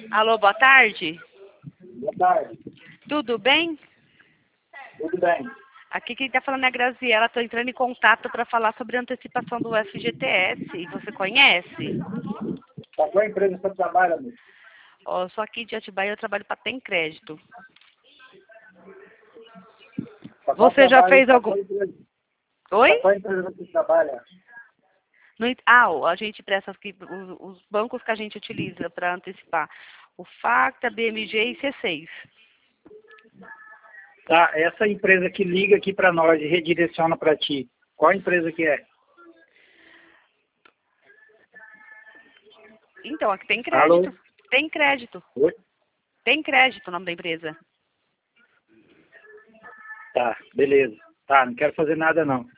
Alô, boa tarde. Boa tarde. Tudo bem? Tudo bem. Aqui quem está falando é a Graziela. Estou entrando em contato para falar sobre a antecipação do FGTS. Você conhece? Para qual empresa você trabalha, amigo? Ó, eu sou aqui de Atibaia, eu trabalho para Tem Crédito. Você já fez algum... Oi? Para qual empresa você trabalha? A gente presta aqui os bancos que a gente utiliza para antecipar. O Facta, BMG e C6. Tá, essa empresa que liga aqui para nós e redireciona para ti, qual empresa que é? Então, aqui tem Alô? crédito. Tem crédito. Oi? Tem crédito o nome da empresa. Tá, beleza. Tá, não quero fazer nada não.